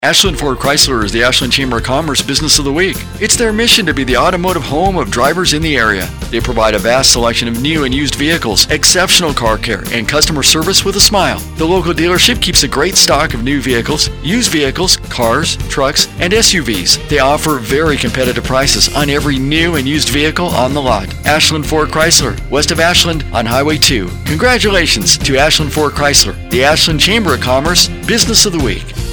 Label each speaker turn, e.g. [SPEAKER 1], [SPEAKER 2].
[SPEAKER 1] Ashland Ford Chrysler is the Ashland Chamber of Commerce Business of the Week. It's their mission to be the automotive home of drivers in the area. They provide a vast selection of new and used vehicles, exceptional car care, and customer service with a smile. The local dealership keeps a great stock of new vehicles, used vehicles, cars, trucks, and SUVs. They offer very competitive prices on every new and used vehicle on the lot. Ashland Ford Chrysler, west of Ashland on Highway 2. Congratulations to Ashland Ford Chrysler, the Ashland Chamber of Commerce Business of the Week.